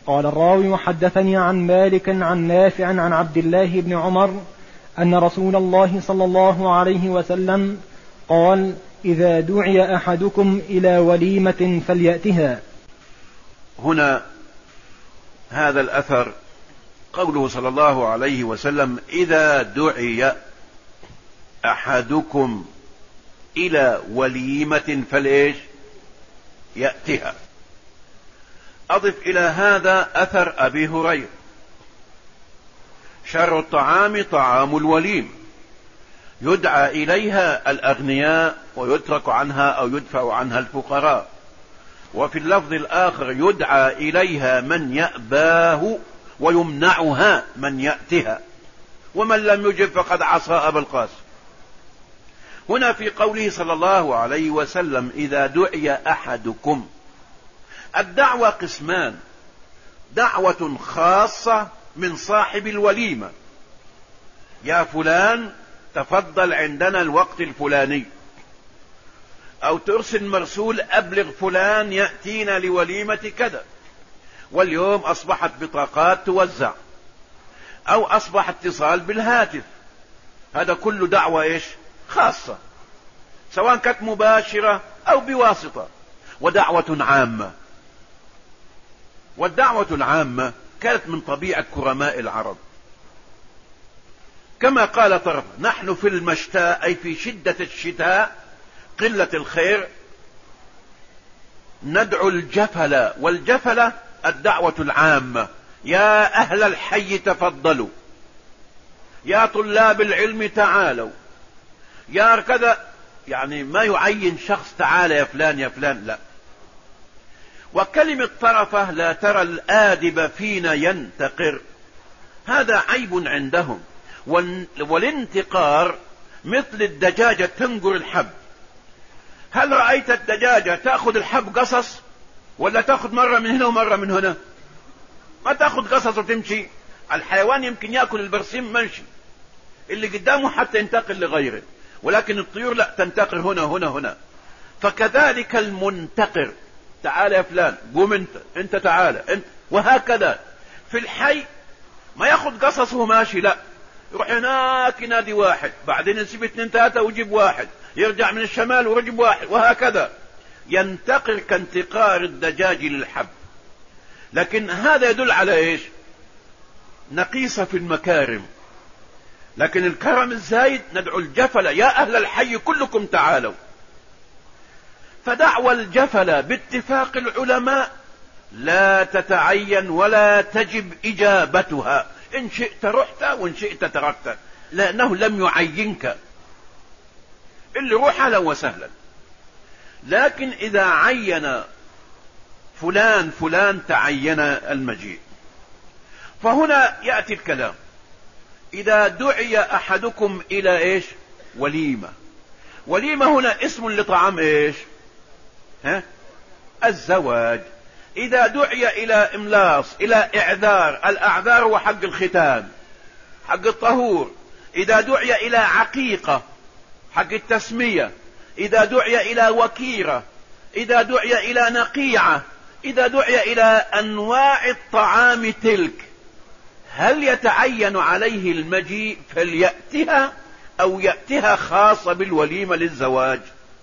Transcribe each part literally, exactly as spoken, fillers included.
قال الراوي: وحدثني عن مالك عن نافع عن عبد الله بن عمر أن رسول الله صلى الله عليه وسلم قال: إذا دعي أحدكم إلى وليمة فليأتها. هنا هذا الأثر قوله صلى الله عليه وسلم: إذا دعي أحدكم إلى وليمة فليش يأتها. أضف إلى هذا أثر أبي هريرة: شر الطعام طعام الوليم، يدعى إليها الأغنياء ويترك عنها أو يدفع عنها الفقراء. وفي اللفظ الآخر: يدعى إليها من يأباه ويمنعها من يأتها، ومن لم يجب فقد عصى أبا القاسم. هنا في قوله صلى الله عليه وسلم: إذا دعي أحدكم، الدعوة قسمان: دعوة خاصة من صاحب الوليمة: يا فلان تفضل عندنا الوقت الفلاني، أو ترسل مرسول: أبلغ فلان يأتينا لوليمة كذا، واليوم أصبحت بطاقات توزع، أو أصبح اتصال بالهاتف. هذا كله دعوة إيش؟ خاصة، سواء كانت مباشرة أو بواسطة. ودعوة عامة، والدعوة العامة كانت من طبيعة كرماء العرب، كما قال طرف: نحن في المشتاء، أي في شدة الشتاء قلة الخير، ندعو الجفل. والجفل الدعوة العامة: يا أهل الحي تفضلوا، يا طلاب العلم تعالوا، يا كذا. يعني ما يعين شخص: تعال يا فلان يا فلان، لا. وكلمة طرفة: لا ترى الآدب فينا ينتقر، هذا عيب عندهم. والانتقار مثل الدجاجة تنقر الحب. هل رأيت الدجاجة تأخذ الحب قصص، ولا تأخذ مرة من هنا ومرة من هنا؟ ما تأخذ قصص وتمشي. الحيوان يمكن يأكل البرسيم ماشي، اللي قدامه حتى ينتقل لغيره، ولكن الطيور لا، تنتقل هنا هنا هنا. فكذلك المنتقر: تعال يا فلان، قوم انت، انت تعال انت، وهكذا. في الحي ما ياخذ قصصه ماشي، لا، يروح هناك ينادي واحد، بعدين يسيب اثنين ثلاثة ويجيب واحد، يرجع من الشمال ويجيب واحد، وهكذا. ينتقر كانتقار الدجاج للحب. لكن هذا يدل على ايش؟ نقيصة في المكارم. لكن الكرم الزايد: ندعو الجفل، يا أهل الحي كلكم تعالوا. فدعوى الجفل باتفاق العلماء لا تتعين ولا تجب إجابتها، إن شئت رحت وإن شئت تركت، لأنه لم يعينك. اللي روح أهلا وسهلا. لكن إذا عين فلان فلان تعين المجيء. فهنا يأتي الكلام: إذا دعي أحدكم إلى إيش؟ وليمة. وليمة هنا اسم لطعام إيش؟ ها؟ الزواج. إذا دعي إلى إملاص، إلى إعذار، الأعذار هو حق الختان، حق الطهور. إذا دعي إلى عقيقة، حق التسمية. إذا دعي إلى وكيرة، إذا دعي إلى نقيعة، إذا دعي إلى أنواع الطعام تلك، هل يتعين عليه المجيء فليأتها، أو يأتها خاصة بالوليمة للزواج؟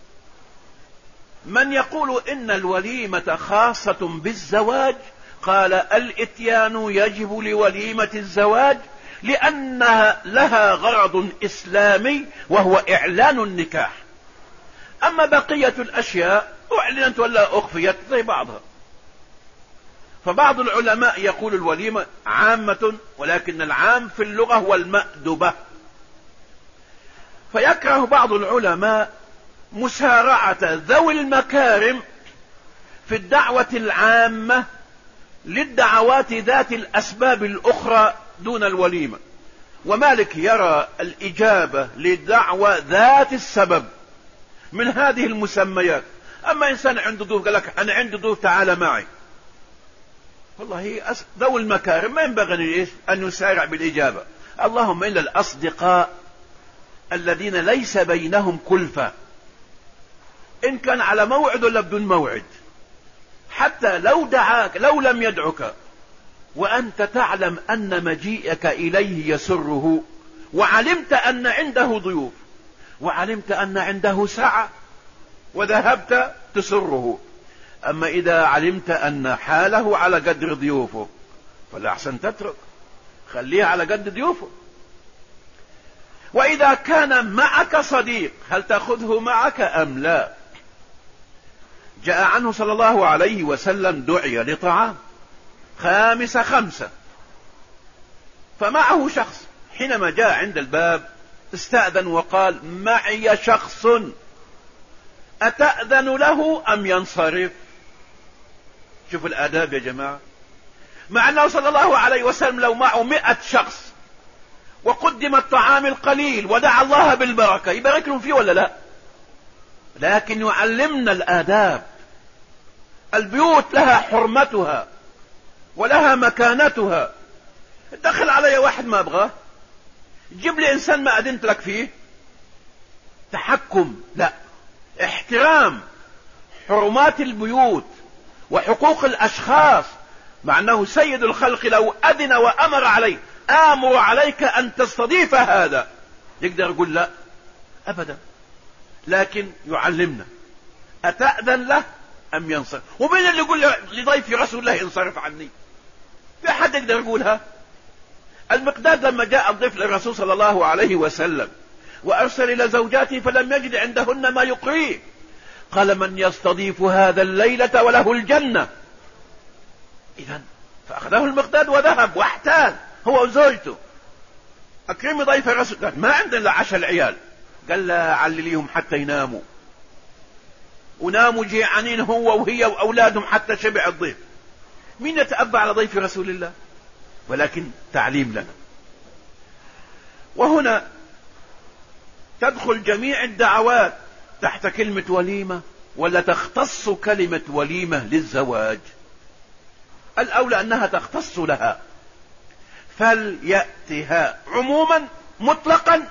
من يقول إن الوليمة خاصة بالزواج قال: الإتيان يجب لوليمة الزواج لأنها لها غرض إسلامي وهو إعلان النكاح. أما بقية الأشياء أعلنت ولا أخفيت زي بعضها. فبعض العلماء يقول الوليمة عامة، ولكن العام في اللغة هو المأدبة. فيكره بعض العلماء مسارعة ذوي المكارم في الدعوة العامة للدعوات ذات الأسباب الأخرى دون الوليمة. ومالك يرى الإجابة للدعوة ذات السبب من هذه المسميات. أما إنسان عنده ضيوف قال لك: أنا عندي ضيوف تعال معي، والله ذوي المكارم ما ينبغي أن يسارع بالإجابة. اللهم إلا الأصدقاء الذين ليس بينهم كلفة، إن كان على موعد ولا بدون موعد، حتى لو دعاك لو لم يدعك وأنت تعلم أن مجيئك إليه يسره، وعلمت أن عنده ضيوف، وعلمت أن عنده سعة، وذهبت تسره. أما إذا علمت أن حاله على قدر ضيوفه فلا أحسن تترك، خليه على قدر ضيوفه. وإذا كان معك صديق هل تأخذه معك أم لا؟ جاء عنه صلى الله عليه وسلم دعي لطعام خامس خمسة، فمعه شخص، حينما جاء عند الباب استأذن وقال: معي شخص أتأذن له أم ينصرف؟ شوف الآداب يا جماعة. مع أنه صلى الله عليه وسلم لو معه مئة شخص وقدم الطعام القليل ودعا الله بالبركة يبارك لهم فيه ولا لا؟ لكن يعلمنا الآداب. البيوت لها حرمتها ولها مكانتها. دخل علي واحد ما أبغاه، جيب لي إنسان ما أذنت لك فيه. تحكم لا، احترام حرمات البيوت وحقوق الأشخاص. مع أنه سيد الخلق لو أذن وأمر عليه: آمر عليك أن تستضيف هذا، يقدر يقول لا أبدا. لكن يعلمنا أتأذن له أم ينصرف. ومين اللي يقول لضيف رسول الله انصرف عني؟ في أحد يقدر يقولها؟ المقداد لما جاء الضيف للرسول صلى الله عليه وسلم وأرسل إلى زوجاته فلم يجد عندهن ما يقريه، قال: من يستضيف هذا الليلة وله الجنة. إذن فأخذه المقداد وذهب واحتال هو وزوجته: أكرمي ضيف الرسول. قال: ما عندنا إلا عشاء العيال. قال: لا، علليهم حتى يناموا، وناموا جيعانين هو وهي وأولادهم حتى شبع الضيف. مين يتأبى على ضيف رسول الله؟ ولكن تعليم لنا. وهنا تدخل جميع الدعوات تحت كلمة وليمة، ولا تختص كلمة وليمة للزواج؟ الأولى أنها تختص لها، فليأتها عموما مطلقا.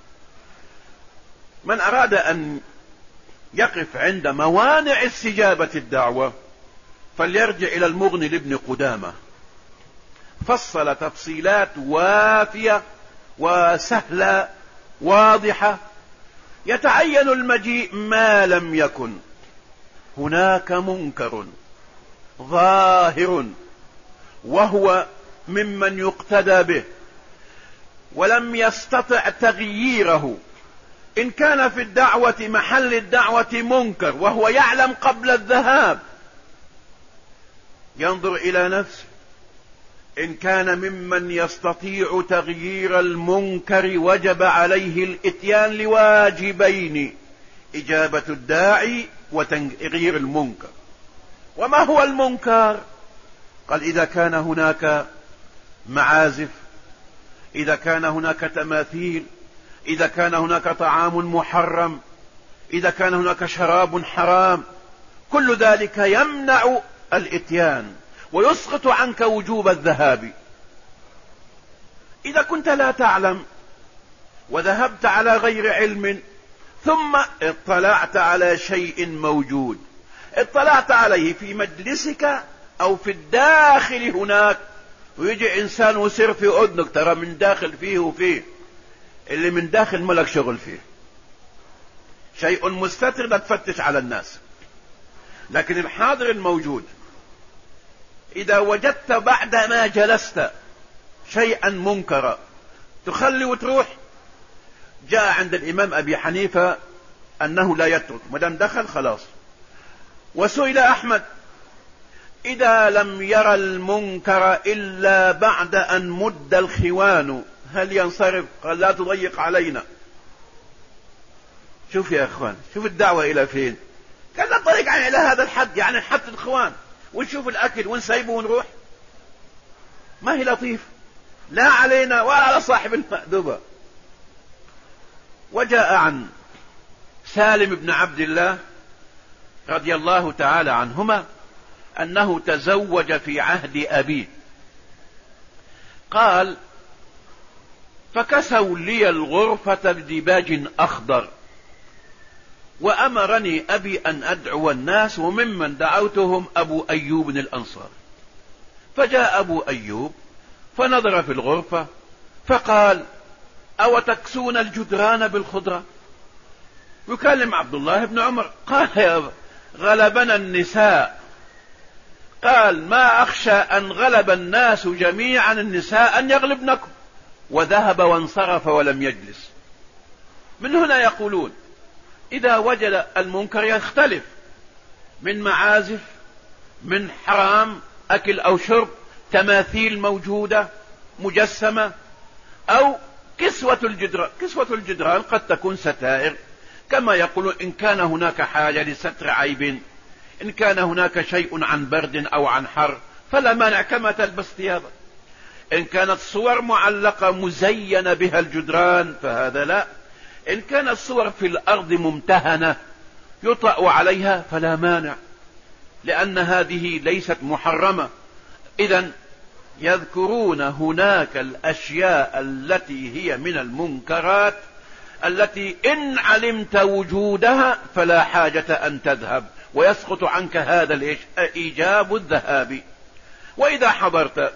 من أراد أن يقف عند موانع استجابة الدعوة فليرجع إلى المغني لابن قدامة، فصل تفصيلات وافية وسهلة واضحة. يتعين المجيء ما لم يكن هناك منكر ظاهر وهو ممن يقتدى به ولم يستطع تغييره. إن كان في الدعوة محل الدعوة منكر وهو يعلم قبل الذهاب ينظر إلى نفسه. إن كان ممن يستطيع تغيير المنكر وجب عليه الإتيان لواجبين: إجابة الداعي وتغيير المنكر. وما هو المنكر؟ قال: إذا كان هناك معازف، إذا كان هناك تماثيل، إذا كان هناك طعام محرم، إذا كان هناك شراب حرام، كل ذلك يمنع الإتيان ويسقط عنك وجوب الذهاب. إذا كنت لا تعلم وذهبت على غير علم ثم اطلعت على شيء موجود، اطلعت عليه في مجلسك أو في الداخل هناك، ويجي إنسان ويصير في أذنك: ترى من داخل فيه وفيه، اللي من داخل ملك شغل فيه، شيء مستتر لا تفتش على الناس. لكن الحاضر الموجود إذا وجدت بعد ما جلست شيئا منكرا تخلي وتروح. جاء عند الإمام أبي حنيفة أنه لا يترك، مدام دخل خلاص. وسئل أحمد: إذا لم يرى المنكر إلا بعد أن مد الخوان هل ينصرف؟ قال: لا تضيق علينا. شوف يا أخوان، شوف الدعوة إلى فين. قال: لا تضيق علينا إلى هذا الحد، يعني حد الخوان ونشوف الأكل ونسيبه ونروح. ما هي لطيف، لا علينا ولا على صاحب المأدبة. وجاء عن سالم بن عبد الله رضي الله تعالى عنهما أنه تزوج في عهد أبيه. قال: فكسوا لي الغرفة بديباج أخضر، وأمرني أبي أن أدعو الناس، وممن دعوتهم أبو أيوب الأنصاري. فجاء أبو أيوب فنظر في الغرفة فقال: أو تكسون الجدران بالخضرة؟ يكلم عبد الله بن عمر، قال: يا غلبنا النساء. قال: ما أخشى أن غلب الناس جميعا النساء أن يغلبنكم. وذهب وانصرف ولم يجلس. من هنا يقولون إذا وجد المنكر يختلف، من معازف، من حرام أكل أو شرب، تماثيل موجودة مجسمة، أو كسوة الجدران. كسوة الجدران قد تكون ستائر، كما يقولون إن كان هناك حاجة لستر عيب، إن كان هناك شيء عن برد أو عن حر فلا مانع، كما تلبس ثيابك. إن كانت صور معلقة مزينة بها الجدران فهذا لا. إن كانت صور في الأرض ممتهنة يطأ عليها فلا مانع، لأن هذه ليست محرمة. إذن يذكرون هناك الأشياء التي هي من المنكرات التي إن علمت وجودها فلا حاجة أن تذهب، ويسقط عنك هذا الإيش؟ إيجاب الذهاب. وإذا حضرت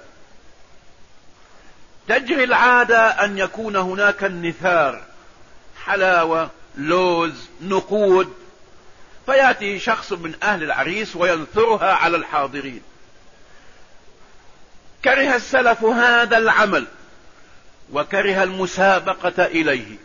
تجري العادة أن يكون هناك النثار، حلاوة، لوز، نقود، فيأتي شخص من أهل العريس وينثرها على الحاضرين. كره السلف هذا العمل وكره المسابقة إليه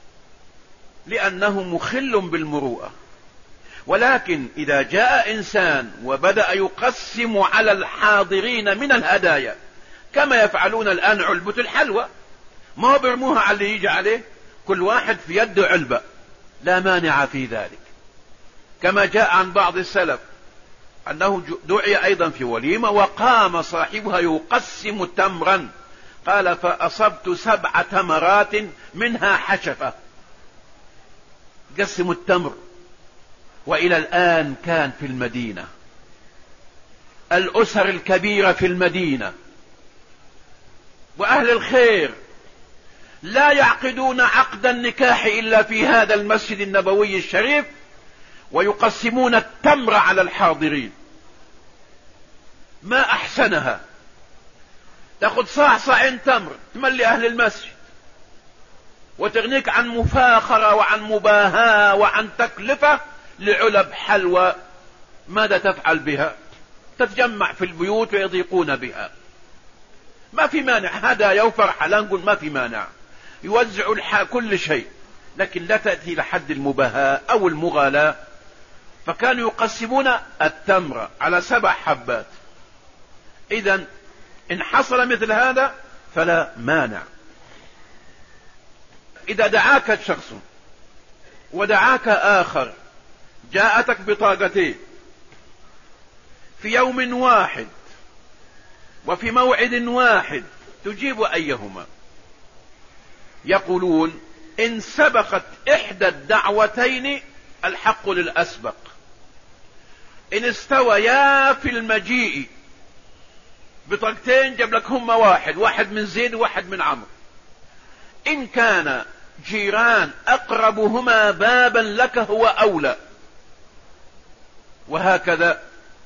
لأنه مخل بالمروءة. ولكن إذا جاء إنسان وبدأ يقسم على الحاضرين من الهدايا كما يفعلون الآن علبة الحلوى، ما برموها على اللي يجي عليه، كل واحد في يده علبة، لا مانع في ذلك. كما جاء عن بعض السلف أنه دعي أيضا في وليمة وقام صاحبها يقسم تمرا، قال: فأصبت سبع تمرات منها حشفة. قسم التمر. وإلى الآن كان في المدينة الأسر الكبيرة في المدينة وأهل الخير لا يعقدون عقد النكاح إلا في هذا المسجد النبوي الشريف، ويقسمون التمر على الحاضرين. ما أحسنها، تأخذ صاع صاعين تمر تملي أهل المسجد وتغنيك عن مفاخرة وعن مباهاة وعن تكلفة لعلب حلوى. ماذا تفعل بها؟ تتجمع في البيوت ويضيقون بها. ما في مانع، هدايا وفرحة، لا نقول ما في مانع، يوزعوا الح... كل شيء، لكن لا تأتي لحد المباهاة أو المغالاة. فكانوا يقسمون التمر على سبع حبات. إذن إن حصل مثل هذا فلا مانع. إذا دعاك شخص ودعاك آخر، جاءتك بطاقتين في يوم واحد وفي موعد واحد، تجيب أيهما؟ يقولون إن سبقت إحدى الدعوتين الحق للأسبق، إن استويا في المجيء بطاقتين جاب لك هما واحد، واحد من زيد وواحد من عمرو. إن كان جيران أقربهما بابا لك هو أولى، وهكذا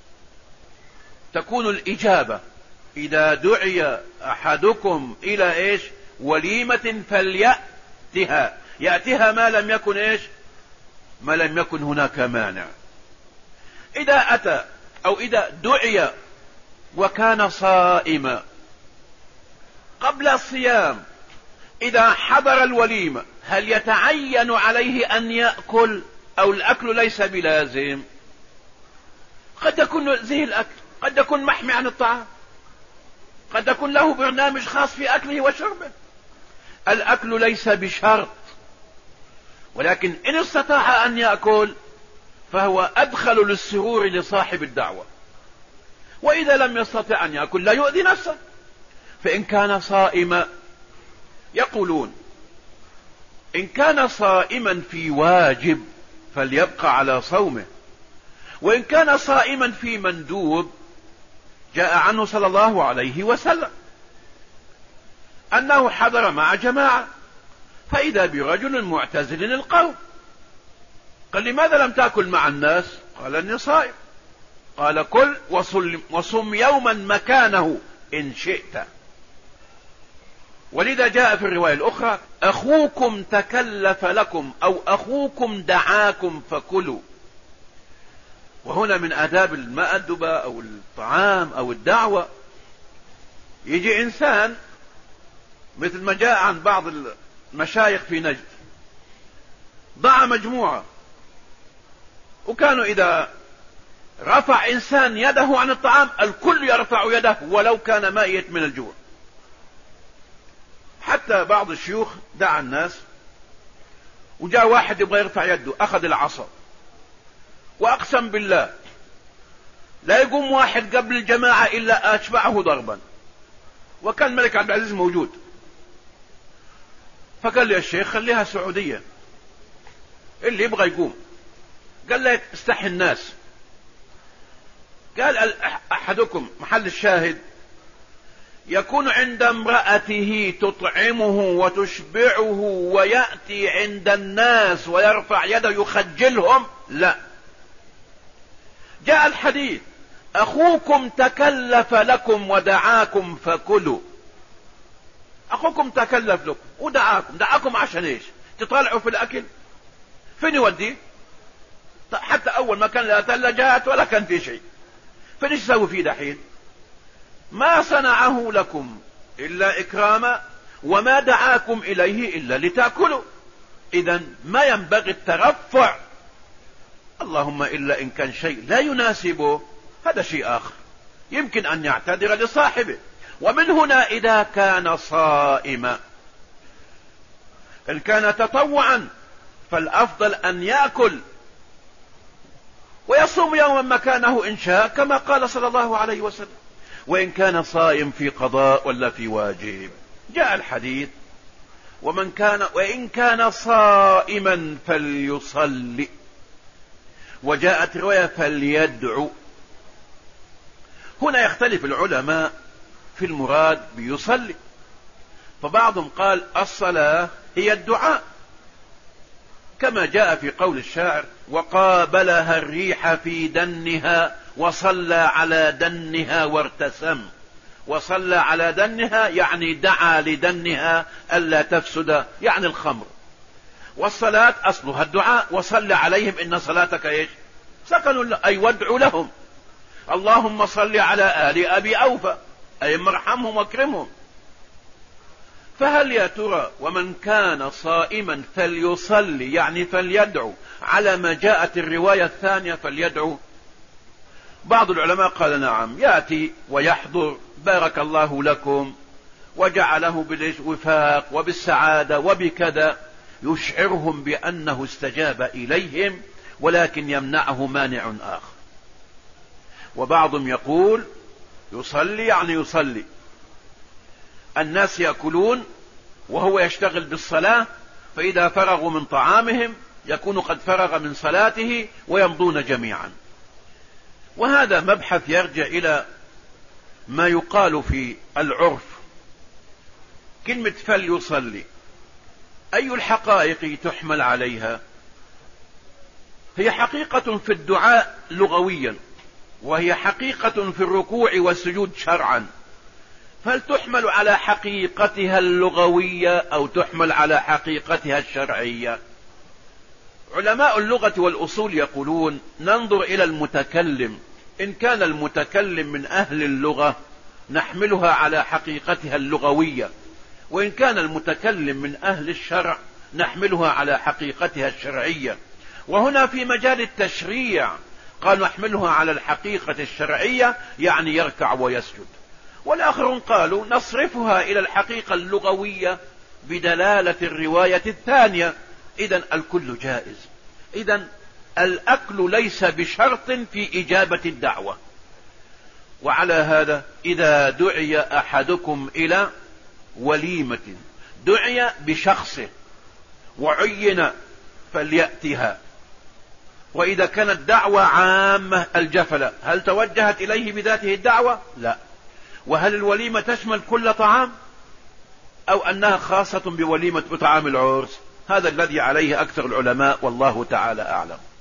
تكون الإجابة. إذا دعي أحدكم إلى إيش؟ وليمة فليأتها، يأتها ما لم يكن إيش؟ ما لم يكن هناك مانع. إذا أتى أو إذا دعي وكان صائما قبل الصيام، إذا حضر الوليمة هل يتعين عليه أن يأكل أو الأكل ليس بلازم؟ قد يكون زي الأكل، قد يكون محمي عن الطعام، قد يكون له برنامج خاص في أكله وشربه. الأكل ليس بشرط، ولكن إن استطاع أن يأكل فهو أدخل للسرور لصاحب الدعوة. وإذا لم يستطع أن يأكل لا يؤذي نفسه. فإن كان صائما، يقولون إن كان صائما في واجب فليبقى على صومه، وإن كان صائما في مندوب، جاء عنه صلى الله عليه وسلم أنه حضر مع جماعة فإذا برجل معتزل القوم، قال: لماذا لم تأكل مع الناس؟ قال: إني صائم. قال كل وصم يوما مكانه إن شئت. ولذا جاء في الرواية الأخرى أخوكم تكلف لكم أو أخوكم دعاكم فكلوا. وهنا من آداب المأدبة أو الطعام أو الدعوة، يجي إنسان مثل ما جاء عن بعض المشايخ في نجد، ضع مجموعة، وكانوا إذا رفع إنسان يده عن الطعام الكل يرفع يده ولو كان ميت من الجوع. حتى بعض الشيوخ دعا الناس، وجاء واحد يبغى يرفع يده، أخذ العصا وأقسم بالله لا يقوم واحد قبل الجماعة إلا أشبعه ضربا، وكان الملك عبد العزيز موجود. فقال لي الشيخ خليها سعودية، اللي يبغى يقوم. قال لي استحي الناس. قال أحدكم، محل الشاهد، يكون عند امرأته تطعمه وتشبعه ويأتي عند الناس ويرفع يده يخجلهم؟ لا. جاء الحديث أخوكم تكلف لكم ودعاكم فكلوا. أخوكم تكلف لكم ودعاكم، دعاكم عشان إيش؟ تطلعوا في الأكل؟ فين يوديه؟ حتى أول ما كان لا ثلاجات ولا كان في شيء، فين يسوي فيه دحين؟ ما صنعه لكم إلا إكراما وما دعاكم إليه إلا لتأكلوا. إذن ما ينبغي الترفع، اللهم إلا إن كان شيء لا يناسبه، هذا شيء آخر يمكن أن يعتذر لصاحبه. ومن هنا إذا كان صائما، إن كان تطوعا فالأفضل أن يأكل ويصوم يوما مكانه إن شاء، كما قال صلى الله عليه وسلم. وإن كان صائم في قضاء ولا في واجب، جاء الحديث ومن كان وإن كان صائما فليصلي، وجاءت رواية فليدعو. هنا يختلف العلماء في المراد بيصلي، فبعضهم قال الصلاة هي الدعاء، كما جاء في قول الشاعر وقابلها الريح في دنها وصلى على دنها وارتسم. وصلى على دنها يعني دعا لدنها ألا تفسد، يعني الخمر. والصلاة أصلها الدعاء، وصلى عليهم إن صلاتك إيش؟ سكن، أي وادعوا لهم. اللهم صل على آل أبي أوفى، أي مرحمهم واكرمهم. فهل يا ترى ومن كان صائما فليصلي يعني فليدعو على ما جاءت الرواية الثانية فليدعو؟ بعض العلماء قال نعم، يأتي ويحضر بارك الله لكم وجعله بالوفاق وبالسعادة وبكذا، يشعرهم بأنه استجاب إليهم، ولكن يمنعه مانع آخر. وبعضهم يقول يصلي يعني يصلي، الناس يأكلون وهو يشتغل بالصلاة، فإذا فرغوا من طعامهم يكون قد فرغ من صلاته ويمضون جميعا. وهذا مبحث يرجع إلى ما يقال في العرف. كلمة فليصلي أي الحقائق تحمل عليها؟ هي حقيقة في الدعاء لغويا، وهي حقيقة في الركوع والسجود شرعا. فهل تحمل على حقيقتها اللغوية أو تحمل على حقيقتها الشرعية؟ علماء اللغة والأصول يقولون ننظر إلى المتكلم، إن كان المتكلم من أهل اللغة نحملها على حقيقتها اللغوية، وإن كان المتكلم من أهل الشرع نحملها على حقيقتها الشرعية. وهنا في مجال التشريع قال نحملها على الحقيقة الشرعية يعني يركع ويسجد. والآخرون قالوا نصرفها إلى الحقيقة اللغوية بدلالة الرواية الثانية. إذن الكل جائز. إذن الأكل ليس بشرط في إجابة الدعوة. وعلى هذا إذا دعي أحدكم إلى وليمة، دعي بشخصه وعين فليأتها. وإذا كانت دعوة عامة الجفلة، هل توجهت إليه بذاته الدعوة؟ لا. وهل الوليمة تشمل كل طعام أو أنها خاصة بوليمة بطعام العرس؟ هذا الذي عليه أكثر العلماء، والله تعالى أعلم.